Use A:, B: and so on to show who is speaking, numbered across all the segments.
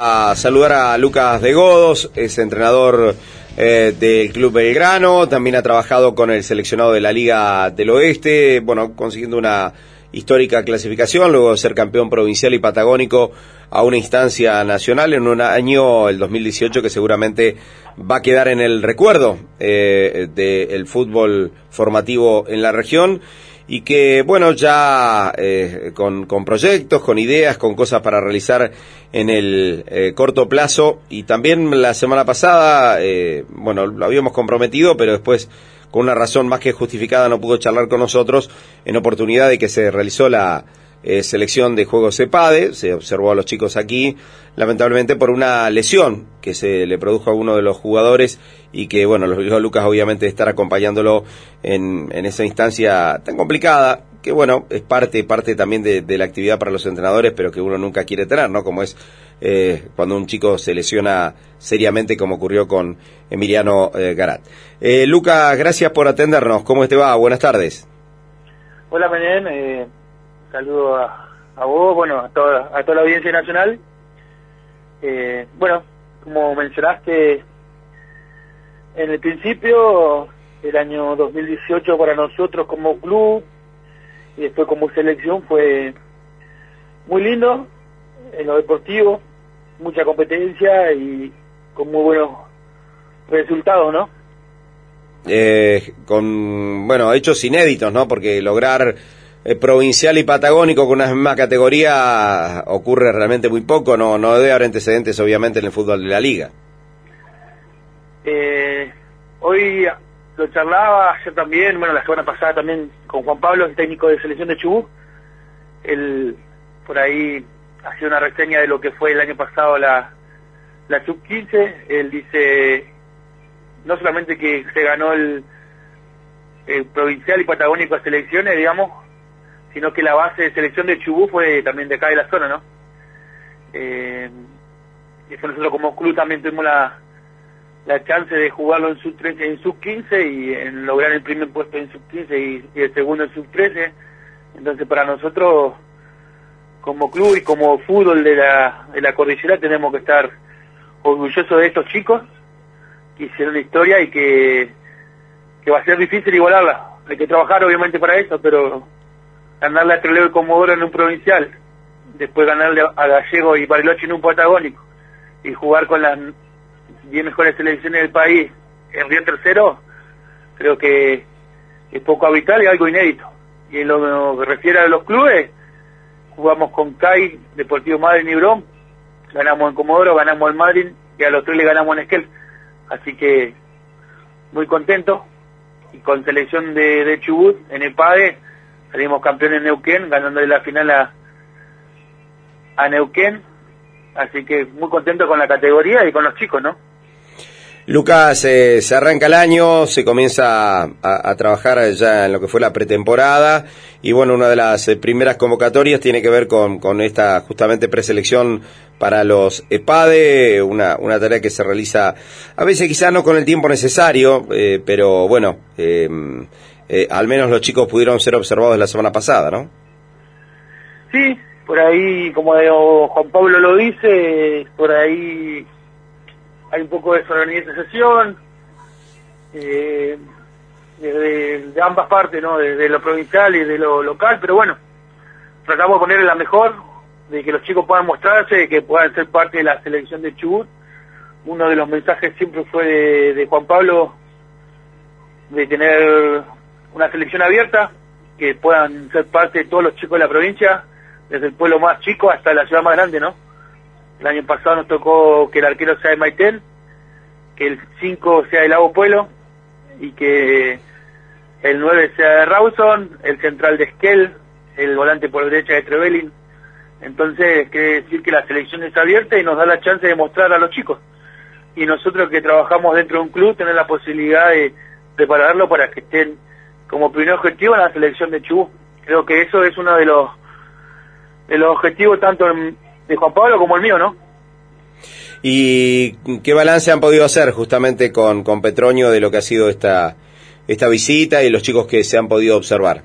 A: A saludar a Lucas de Godos, es entrenador del Club Belgrano, también ha trabajado con el seleccionado de la Liga del Oeste, bueno, consiguiendo una histórica clasificación, luego de ser campeón provincial y patagónico a una instancia nacional en un año, el 2018, que seguramente va a quedar en el recuerdo del fútbol formativo en la región. Y que, bueno, ya con proyectos, con ideas, con cosas para realizar en el corto plazo. Y también la semana pasada, bueno, lo habíamos comprometido, pero después, con una razón más que justificada, no pudo charlar con nosotros en oportunidad de que se realizó la selección de juegos EPADE. Se observó a los chicos aquí, lamentablemente por una lesión que se le produjo a uno de los jugadores y que, bueno, los obligó a Lucas obviamente de estar acompañándolo en esa instancia tan complicada, que bueno, es parte también de la actividad para los entrenadores, pero que uno nunca quiere tener, ¿no? Como es cuando un chico se lesiona seriamente, como ocurrió con Emiliano Garat. Lucas, gracias por atendernos. ¿Cómo te va? Buenas tardes.
B: Hola, Menén. Saludo a vos, bueno, a toda la audiencia nacional. Bueno, como mencionaste, en el principio, el año 2018 para nosotros como club y después como selección fue muy lindo en lo deportivo, mucha competencia y con muy buenos resultados, ¿no?
A: Con, bueno, hechos inéditos, ¿no? Porque lograr provincial y patagónico con una misma categoría ocurre realmente muy poco, no debe haber antecedentes obviamente en el fútbol de la liga.
B: Hoy lo charlaba, ayer también, bueno, la semana pasada también con Juan Pablo, el técnico de selección de Chubut. Él por ahí hacía una reseña de lo que fue el año pasado la sub-15. Él dice no solamente que se ganó el provincial y patagónico a selecciones, digamos, sino que la base de selección de Chubut fue también de acá de la zona, ¿no? Y eso nosotros como club también tuvimos la chance de jugarlo en sub-13, en sub-15 y en lograr el primer puesto en sub-15 y el segundo en sub-13. Entonces para nosotros como club y como fútbol de la cordillera tenemos que estar orgullosos de estos chicos que hicieron la historia y que va a ser difícil igualarla. Hay que trabajar obviamente para eso, pero ganarle a Trelew y Comodoro en un provincial, después ganarle a Gallego y Bariloche en un patagónico y jugar con las 10 mejores selecciones del país en Río Tercero, creo que es poco habitual y algo inédito. Y en lo que refiere a los clubes, jugamos con CAI, Deportivo Madryn y Brom, ganamos en Comodoro, ganamos en Madryn y a los tres le ganamos en Esquel. Así que muy contento. Y con selección de Chubut en EPADE salimos campeones en Neuquén, ganándole la final a Neuquén. Así que muy contento con la categoría y con los chicos, ¿no?
A: Lucas, se arranca el año, se comienza a trabajar ya en lo que fue la pretemporada y bueno, una de las primeras convocatorias tiene que ver con esta justamente preselección para los EPADE, una tarea que se realiza a veces quizás no con el tiempo necesario, pero bueno, al menos los chicos pudieron ser observados la semana pasada, ¿no?
B: Sí, por ahí, como Juan Pablo lo dice, por ahí hay un poco de desorganización de ambas partes, ¿no? De lo provincial y de lo local, pero bueno, tratamos de ponerle la mejor, de que los chicos puedan mostrarse, que puedan ser parte de la selección de Chubut. Uno de los mensajes siempre fue de Juan Pablo, de tener una selección abierta, que puedan ser parte de todos los chicos de la provincia, desde el pueblo más chico hasta la ciudad más grande, ¿no? El año pasado nos tocó que el arquero sea de Maitén, que el 5 sea de Lago Pueblo y que el 9 sea de Rawson, el central de Esquel, el volante por derecha de Trevelin. Entonces quiere decir que la selección es abierta y nos da la chance de mostrar a los chicos. Y nosotros que trabajamos dentro de un club tener la posibilidad de prepararlo para que estén como primer objetivo en la selección de Chubut. Creo que eso es uno de los objetivos tanto de Juan Pablo como el mío, ¿no?
A: ¿Y qué balance han podido hacer justamente con Petroño de lo que ha sido esta visita y los chicos que se han podido observar?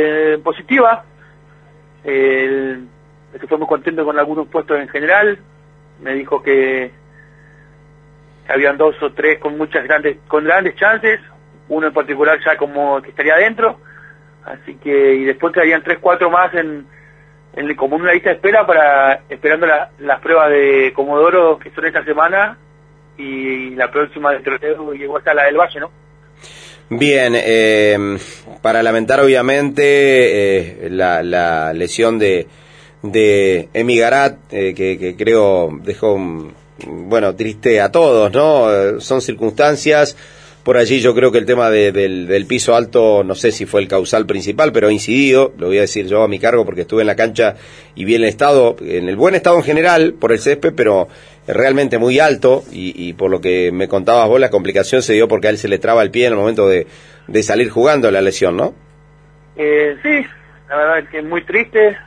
B: Positiva. Estoy muy contento con algunos puestos en general. me dijo que habían 2 o 3 con grandes chances, uno en particular ya como que estaría adentro, así que, y después que habían 3, 4 más como una lista de espera esperando las pruebas de Comodoro, que son esta semana, y la próxima de Trotero llegó hasta la del Valle, ¿no?
A: Bien, para lamentar obviamente la lesión de Emi Garat, que creo dejó, bueno, triste a todos, ¿no? Son circunstancias. Por allí yo creo que el tema del piso alto, no sé si fue el causal principal, pero ha incidido, lo voy a decir yo a mi cargo porque estuve en la cancha y vi el estado, en el buen estado en general por el césped, pero realmente muy alto, y por lo que me contabas vos, la complicación se dio porque a él se le traba el pie en el momento de salir jugando la lesión, ¿no?
B: Sí, la verdad es que es muy triste,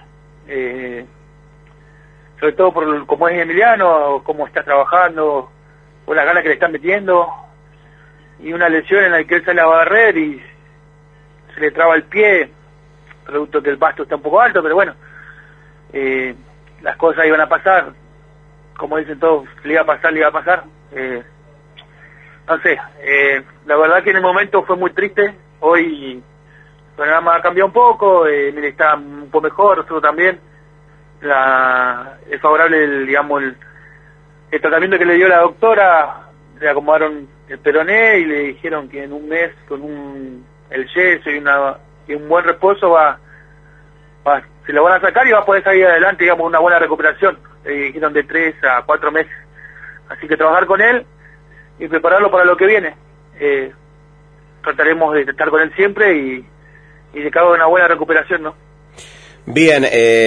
B: sobre todo por cómo es Emiliano, cómo está trabajando, por las ganas que le están metiendo, y una lesión en la que él sale a barrer y se le traba el pie, producto que el pasto está un poco alto, pero bueno, las cosas iban a pasar, como dicen todos, le iba a pasar, no sé, la verdad que en el momento fue muy triste. Hoy el programa ha cambiado un poco, mire, está un poco mejor, nosotros también, es favorable el tratamiento que le dio la doctora, le acomodaron el peroné y le dijeron que en un mes con el yeso y un buen reposo se lo van a sacar y va a poder salir adelante, digamos, una buena recuperación. Le dijeron de 3 a 4 meses. Así que trabajar con él y prepararlo para lo que viene. Trataremos de estar con él siempre y de que haga una buena recuperación, ¿no?
A: Bien,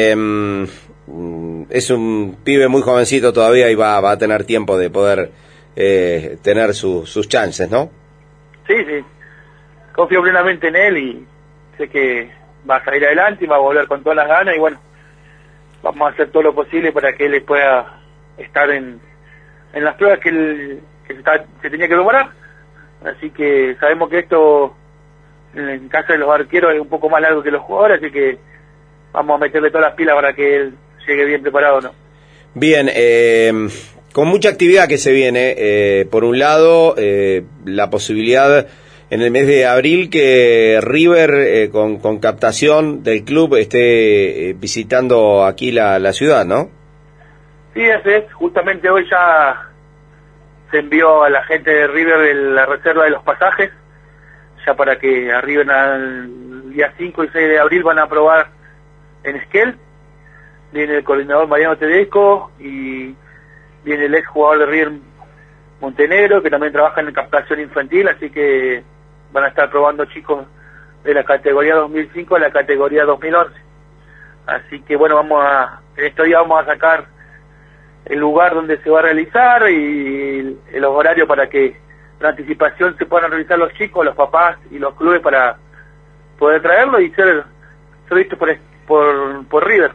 A: es un pibe muy jovencito todavía y va a tener tiempo de poder tener sus chances, ¿no?
B: Sí, confío plenamente en él y sé que va a salir adelante y va a volver con todas las ganas, y bueno, vamos a hacer todo lo posible para que él pueda estar en las pruebas que se tenía que preparar. Así que sabemos que esto en caso de los arqueros es un poco más largo que los jugadores, así que vamos a meterle todas las pilas para que él llegue bien preparado, ¿no?
A: Bien, con mucha actividad que se viene, por un lado, la posibilidad en el mes de abril que River, con captación del club, esté visitando aquí la ciudad, ¿no?
B: Sí, así es. Justamente hoy ya se envió a la gente de River la reserva de los pasajes, ya para que arriben al día 5 y 6 de abril van a probar en Esquel. Viene el coordinador Mariano Tedesco y viene el ex jugador de River Montenegro, que también trabaja en captación infantil, así que van a estar probando chicos de la categoría 2005 a la categoría 2011. Así que bueno, en estos días vamos a sacar el lugar donde se va a realizar y los horarios para que la anticipación se puedan realizar los chicos, los papás y los clubes para poder traerlo y ser vistos por River.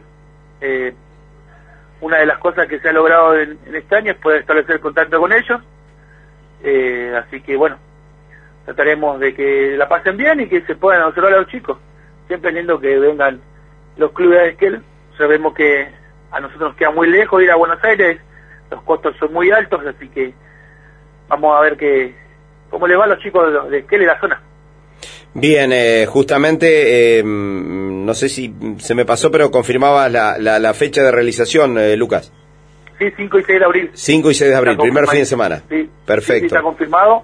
B: Una de las cosas que se ha logrado en este año es poder establecer contacto con ellos, así que bueno, trataremos de que la pasen bien y que se puedan observar a los chicos, siempre lindo que vengan los clubes de Esquel. Sabemos que a nosotros nos queda muy lejos ir a Buenos Aires, los costos son muy altos, así que vamos a ver cómo les va a los chicos de Esquel y la zona.
A: Bien, justamente, no sé si se me pasó, pero confirmabas la fecha de realización, Lucas.
B: Sí, 5 y 6 de abril.
A: 5 y 6 de abril, primer fin de semana.
B: Sí,
A: perfecto.
B: Sí, está confirmado.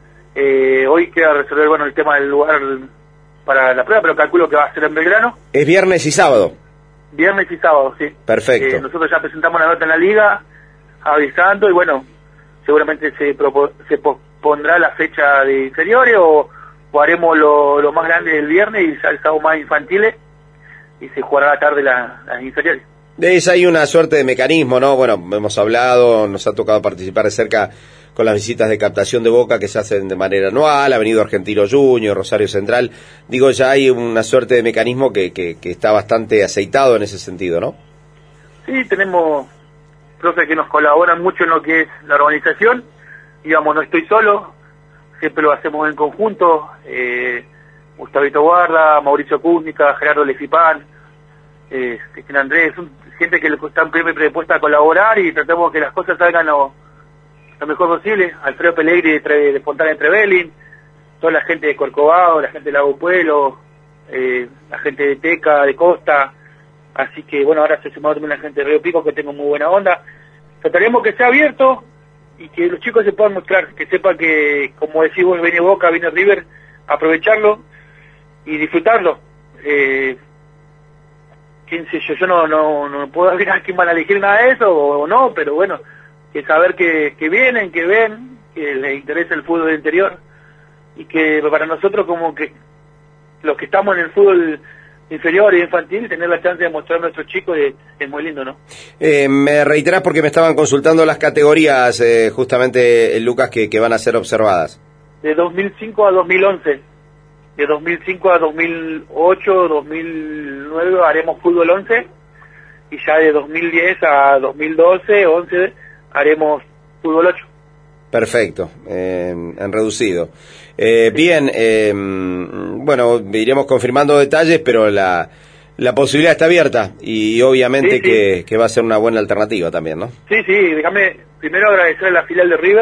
B: Hoy queda resolver el tema del lugar para la prueba, pero calculo que va a ser en Belgrano.
A: Es viernes y sábado.
B: Viernes y sábado, sí.
A: Perfecto.
B: Nosotros ya presentamos la nota en la liga, avisando, y bueno, seguramente se pospondrá la fecha de inferiores o haremos lo más grande el viernes y ya el sábado más infantiles y se jugará a la tarde las inferiores.
A: Hay una suerte de mecanismo, ¿no? Bueno, hemos hablado, nos ha tocado participar de cerca con las visitas de captación de Boca que se hacen de manera anual, ha venido Argentino Junior, Rosario Central. Digo, ya hay una suerte de mecanismo que está bastante aceitado en ese sentido, ¿no?
B: Sí, tenemos profes que nos colaboran mucho en lo que es la organización. Digamos, no estoy solo, siempre lo hacemos en conjunto. Gustavito Guarda, Mauricio Cúznica, Gerardo Lefipán, Andrés es gente que está predispuesta a colaborar y tratamos que las cosas salgan lo mejor posible. Alfredo Pellegri de Fontana de Trevelin, toda la gente de Corcovado, la gente de Lago Pueblo, la gente de Teca, de Costa, así que bueno, ahora se sumó también la gente de Río Pico, que tengo muy buena onda. Trataremos que sea abierto y que los chicos se puedan mostrar, que sepan que, como decís vos, viene Boca, viene River, aprovecharlo y disfrutarlo. Quién sé yo no puedo opinar quién van a elegir nada de eso o no, pero bueno, que saber que vienen, que ven, que les interesa el fútbol interior y que para nosotros, como que los que estamos en el fútbol inferior y infantil, tener la chance de mostrar a nuestros chicos es muy lindo, ¿no?
A: Me reiterás porque me estaban consultando las categorías, justamente, Lucas, que van a ser observadas.
B: De 2005 a 2011, de 2005 a 2008, 2009 haremos fútbol 11, y ya de 2010 a 2012, 11, haremos fútbol 8.
A: Perfecto, en reducido. Bien, bueno, iremos confirmando detalles, pero la posibilidad está abierta y obviamente sí. Que va a ser una buena alternativa también, ¿no? Sí,
B: déjame primero agradecer a la filial de River,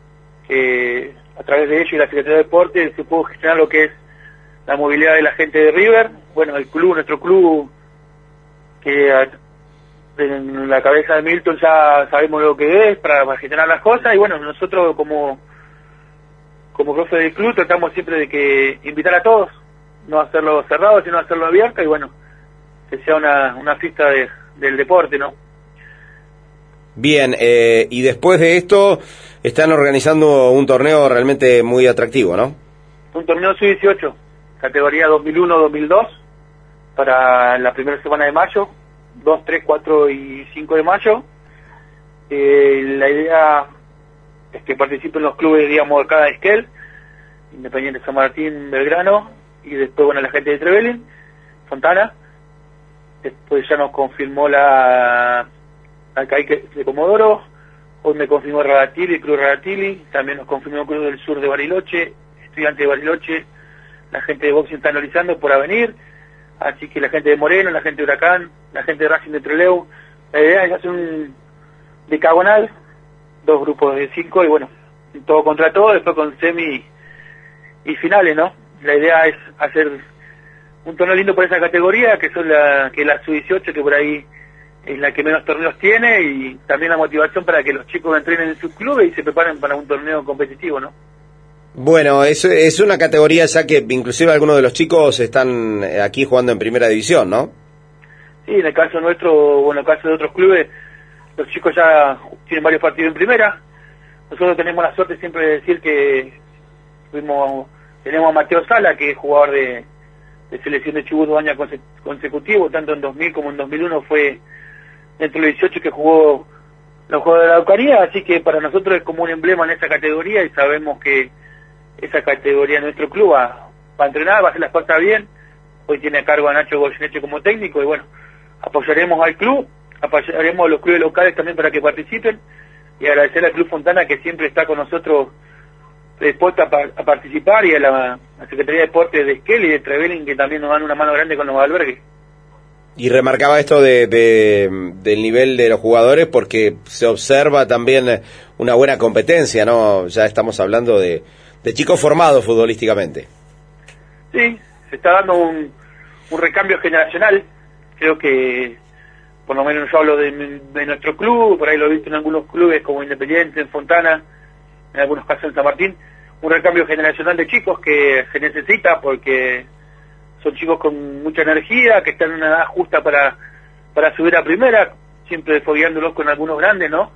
B: que a través de ellos y la Secretaría de Deportes se pudo gestionar lo que es la movilidad de la gente de River. Bueno, el club, nuestro club, que en la cabeza de Milton ya sabemos lo que es para gestionar las cosas, y bueno, nosotros como profe del club tratamos siempre de que invitar a todos, no hacerlo cerrado, sino hacerlo abierto, y bueno, que sea una fiesta del deporte, ¿no?
A: Bien, y después de esto están organizando un torneo realmente muy atractivo, ¿no?
B: Un torneo sub-18, categoría 2001-2002, para la primera semana de mayo, 2, 3, 4 y 5 de mayo. La idea es que participen los clubes, digamos, de cada esquel, Independiente San Martín, Belgrano, y después, bueno, la gente de Trevelin, Fontana. Después ya nos confirmó la Caique de Comodoro, hoy me confirmó Radatili, el Club Radatili, también nos confirmó el Club del Sur de Bariloche, Estudiante de Bariloche, la gente de boxing está analizando por Avenir, así que la gente de Moreno, la gente de Huracán, la gente de Racing de Trelew, la idea es hacer un decagonal, 2 grupos de 5, y bueno, todo contra todo, después con semi y finales, ¿no? La idea es hacer un torneo lindo por esa categoría, que son la sub-18, que por ahí es la que menos torneos tiene, y también la motivación para que los chicos entrenen en sus clubes y se preparen para un torneo competitivo, ¿no?
A: Bueno, es una categoría ya que inclusive algunos de los chicos están aquí jugando en primera división, ¿no?
B: Sí, en el caso nuestro, o en el caso de otros clubes, los chicos ya tienen varios partidos en primera. Nosotros tenemos la suerte siempre de decir que tenemos a Mateo Sala, que es jugador de selección de Chubut 2 años consecutivos, tanto en 2000 como en 2001 fue dentro del 18 que jugó los Juegos de la Araucanía, así que para nosotros es como un emblema en esa categoría, y sabemos que esa categoría nuestro club va a entrenar, va a hacer las cosas bien. Hoy tiene a cargo a Nacho Goyeneche como técnico, y bueno, apoyaremos al club, apoyaremos a los clubes locales también para que participen, y agradecer al Club Fontana, que siempre está con nosotros dispuesta a participar, y a la Secretaría de Deportes de Esquel y de Trevelin, que también nos dan una mano grande con los albergues.
A: Y remarcaba esto del nivel de los jugadores, porque se observa también una buena competencia, ¿no? Ya estamos hablando de chicos formados futbolísticamente. Sí,
B: se está dando un recambio generacional. Creo que, por lo menos yo hablo de nuestro club, por ahí lo he visto en algunos clubes como Independiente, en Fontana, en algunos casos en San Martín, un recambio generacional de chicos que se necesita, porque son chicos con mucha energía, que están en una edad justa para subir a primera, siempre fogueándolos con algunos grandes, ¿no?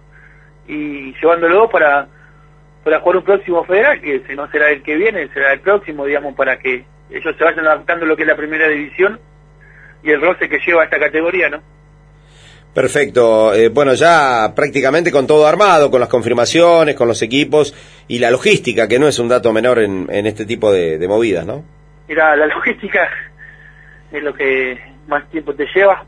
B: Y llevándolos para jugar un próximo federal, que si no será el que viene, será el próximo, digamos, para que ellos se vayan adaptando a lo que es la primera división y el roce que lleva esta categoría, ¿no?
A: Perfecto. Bueno, ya prácticamente con todo armado, con las confirmaciones, con los equipos y la logística, que no es un dato menor en este tipo de movidas, ¿no?
B: Mira, la logística es lo que más tiempo te lleva.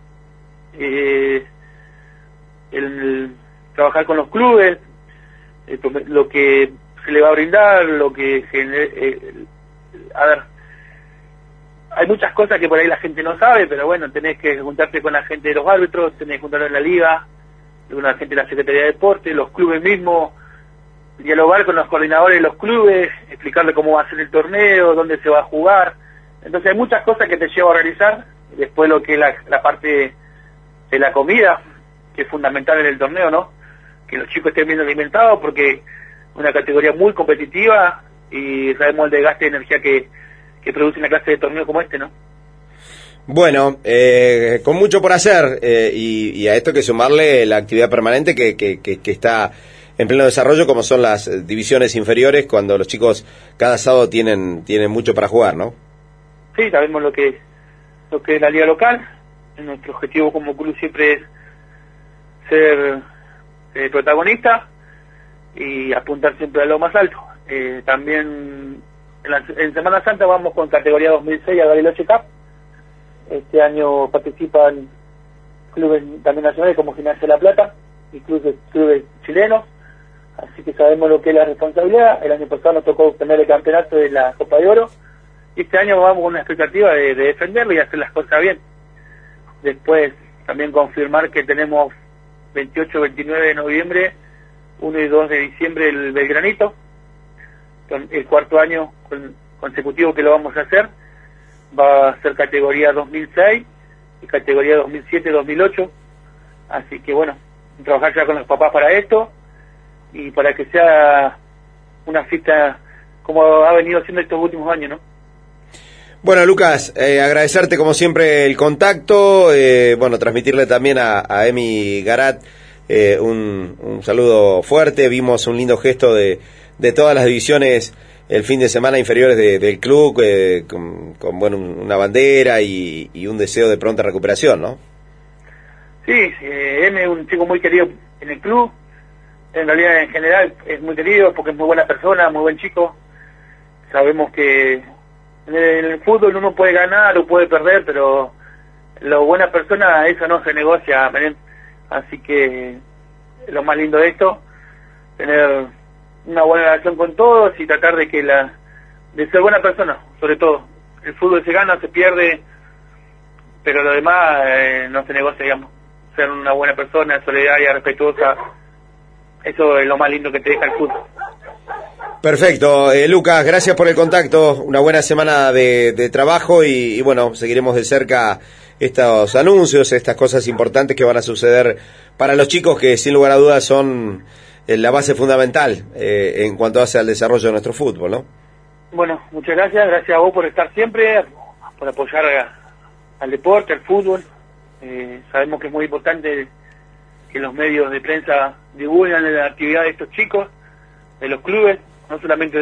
B: El trabajar con los clubes, lo que se le va a brindar, lo que a ver, hay muchas cosas que por ahí la gente no sabe, pero bueno, tenés que juntarte con la gente de los árbitros, tenés que juntarte en la liga, con la gente de la Secretaría de Deporte, los clubes mismos, dialogar con los coordinadores de los clubes, explicarle cómo va a ser el torneo, dónde se va a jugar. Entonces hay muchas cosas que te lleva a realizar. Después lo que es la parte de la comida, que es fundamental en el torneo, ¿no? Que los chicos estén bien alimentados, porque es una categoría muy competitiva y sabemos el desgaste de energía que produce una clase de torneo como este, ¿no?
A: Bueno, con mucho por hacer, y a esto hay que sumarle la actividad permanente que está en pleno desarrollo, como son las divisiones inferiores, cuando los chicos cada sábado tienen mucho para jugar, ¿no?
B: Sí, sabemos lo que es la liga local. Nuestro objetivo como club siempre es ser protagonista y apuntar siempre a lo más alto. También en Semana Santa vamos con categoría 2006 a Bariloche Cup. Este año participan clubes también nacionales como Gimnasia de La Plata y clubes chilenos, así que sabemos lo que es la responsabilidad. El año pasado nos tocó obtener el campeonato de la Copa de Oro y este año vamos con una expectativa de defenderlo y hacer las cosas bien. Después también confirmar que tenemos 28, 29 de noviembre, 1 y 2 de diciembre el Belgranito, el cuarto año consecutivo que lo vamos a hacer. Va a ser categoría 2006 y categoría 2007-2008, así que bueno, trabajar ya con los papás para esto y para que sea una fiesta como ha venido siendo estos últimos años, ¿no?
A: Bueno, Lucas, agradecerte como siempre el contacto, bueno, transmitirle también a Emi Garat un saludo fuerte. Vimos un lindo gesto de todas las divisiones el fin de semana inferiores del club, con bueno, una bandera y un deseo de pronta recuperación, ¿no?
B: Sí, Emi es un chico muy querido en el club, en realidad en general es muy querido porque es muy buena persona, muy buen chico. Sabemos que en el fútbol uno puede ganar o puede perder, pero lo buena persona, eso no se negocia, ¿ven? Así que lo más lindo de esto, tener una buena relación con todos y tratar de ser buena persona, sobre todo. El fútbol se gana, se pierde, pero lo demás no se negocia, digamos. Ser una buena persona, solidaria, respetuosa, eso es lo más lindo que te deja el fútbol.
A: Perfecto, Lucas, gracias por el contacto, una buena semana de trabajo y bueno, seguiremos de cerca estos anuncios, estas cosas importantes que van a suceder para los chicos que sin lugar a dudas son la base fundamental en cuanto hace al desarrollo de nuestro fútbol, ¿no?
B: Bueno, muchas gracias a vos por estar siempre, por apoyar al deporte, al fútbol. Sabemos que es muy importante que los medios de prensa divulguen la actividad de estos chicos, de los clubes, no solamente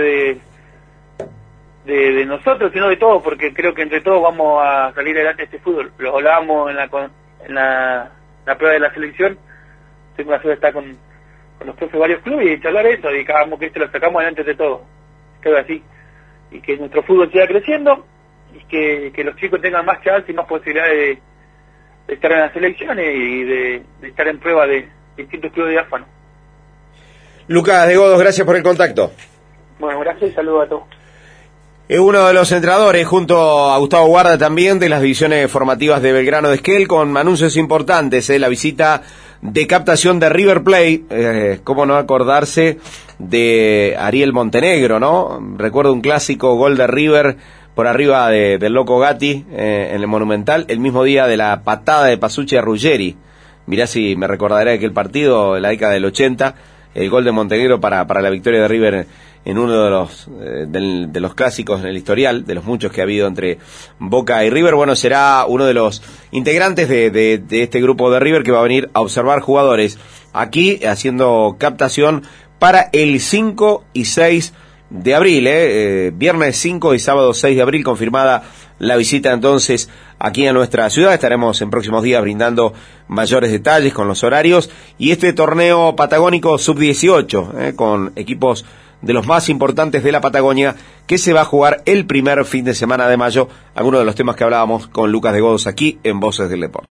B: de nosotros, sino de todos, porque creo que entre todos vamos a salir adelante de este fútbol. Lo hablábamos en la prueba de la selección, tengo la suerte de estar con los profes de varios clubes y charlar eso, y digamos que esto lo sacamos adelante de todo, creo así, y que nuestro fútbol siga creciendo, y que los chicos tengan más chances y más posibilidades de estar en las selecciones y de estar en prueba de distintos clubes de AFA, ¿no?
A: Lucas de Godos, gracias por el contacto.
B: Bueno, gracias y saludos a todos.
A: Es uno de los entrenadores, junto a Gustavo Guarda también, de las divisiones formativas de Belgrano de Esquel, con anuncios importantes, la visita de captación de River Plate, cómo no acordarse de Ariel Montenegro, ¿no? Recuerdo un clásico gol de River por arriba del Loco Gatti en el Monumental, el mismo día de la patada de Pasucci a Ruggeri. Mirá si me recordaré de aquel partido, en la década del 80, el gol de Montenegro para la victoria de River en uno de los clásicos en el historial, de los muchos que ha habido entre Boca y River. Bueno, será uno de los integrantes de este grupo de River que va a venir a observar jugadores aquí, haciendo captación para el 5 y 6 de abril, viernes 5 y sábado 6 de abril, confirmada la visita entonces aquí a nuestra ciudad. Estaremos en próximos días brindando mayores detalles con los horarios y este torneo patagónico sub-18, con equipos de los más importantes de la Patagonia, que se va a jugar el primer fin de semana de mayo. Algunos de los temas que hablábamos con Lucas de Godos aquí en Voces del Deporte.